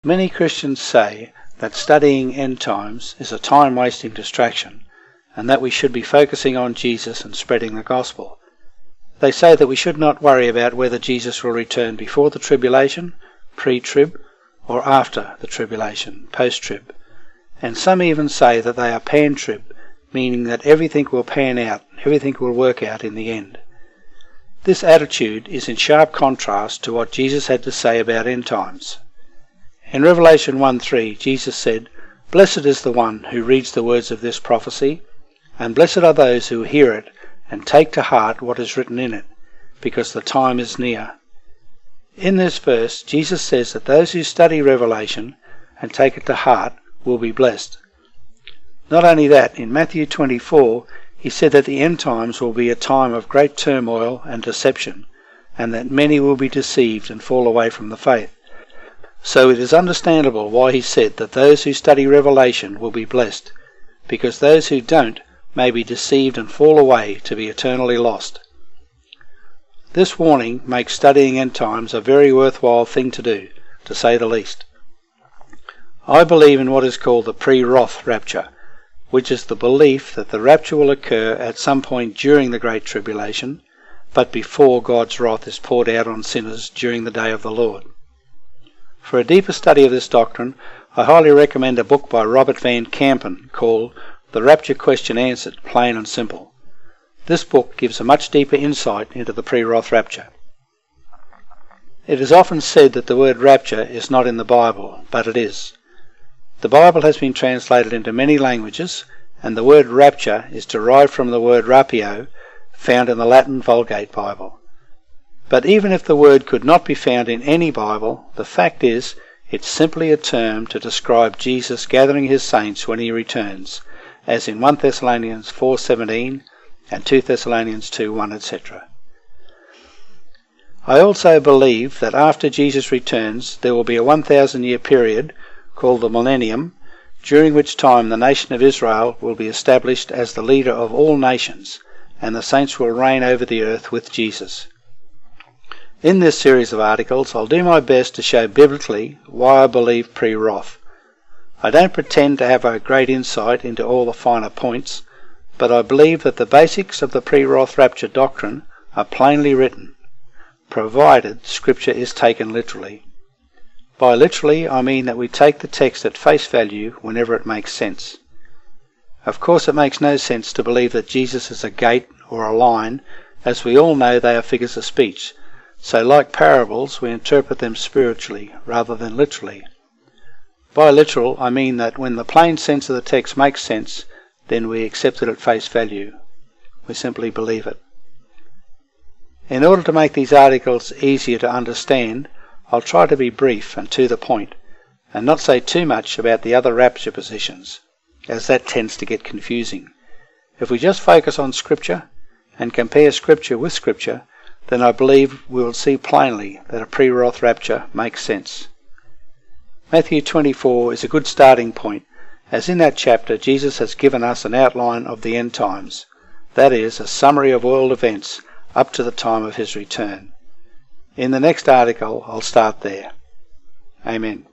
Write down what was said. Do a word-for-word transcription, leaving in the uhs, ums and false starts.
Many Christians say that studying end times is a time-wasting distraction and that we should be focusing on Jesus and spreading the gospel. They say that we should not worry about whether Jesus will return before the tribulation, pre-trib, or after the tribulation, post-trib. And some even say that they are pan-trib, meaning that everything will pan out, everything will work out in the end. This attitude is in sharp contrast to what Jesus had to say about end times. In Revelation one three, Jesus said, "Blessed is the one who reads the words of this prophecy, and blessed are those who hear it and take to heart what is written in it, because the time is near." In this verse, Jesus says that those who study Revelation and take it to heart will be blessed. Not only that, in Matthew twenty-four, he said that the end times will be a time of great turmoil and deception, and that many will be deceived and fall away from the faith. So it is understandable why he said that those who study Revelation will be blessed, because those who don't may be deceived and fall away to be eternally lost. This warning makes studying end times a very worthwhile thing to do, to say the least. I believe in what is called the pre-wrath rapture, which is the belief that the rapture will occur at some point during the Great Tribulation, but before God's wrath is poured out on sinners during the day of the Lord. For a deeper study of this doctrine, I highly recommend a book by Robert Van Kampen called The Rapture Question Answered, Plain and Simple. This book gives a much deeper insight into the pre-wrath rapture. It is often said that the word rapture is not in the Bible, but it is. The Bible has been translated into many languages, and the word rapture is derived from the word rapio, found in the Latin Vulgate Bible. But even if the word could not be found in any Bible, the fact is, it's simply a term to describe Jesus gathering his saints when he returns, as in First Thessalonians four seventeen and Second Thessalonians two one, et cetera. I also believe that after Jesus returns, there will be a one thousand year period called the Millennium, during which time the nation of Israel will be established as the leader of all nations, and the saints will reign over the earth with Jesus. In this series of articles, I'll do my best to show biblically why I believe pre-wrath. I don't pretend to have a great insight into all the finer points, but I believe that the basics of the pre-wrath rapture doctrine are plainly written, provided Scripture is taken literally. By literally, I mean that we take the text at face value whenever it makes sense. Of course, it makes no sense to believe that Jesus is a gate or a line, as we all know they are figures of speech. So like parables, we interpret them spiritually rather than literally. By literal, I mean that when the plain sense of the text makes sense, then we accept it at face value. We simply believe it. In order to make these articles easier to understand, I'll try to be brief and to the point, and not say too much about the other rapture positions, as that tends to get confusing. If we just focus on Scripture and compare Scripture with Scripture, then I believe we will see plainly that a pre-wrath rapture makes sense. Matthew twenty-four is a good starting point, as in that chapter Jesus has given us an outline of the end times, that is, a summary of world events up to the time of his return. In the next article I'll start there. Amen.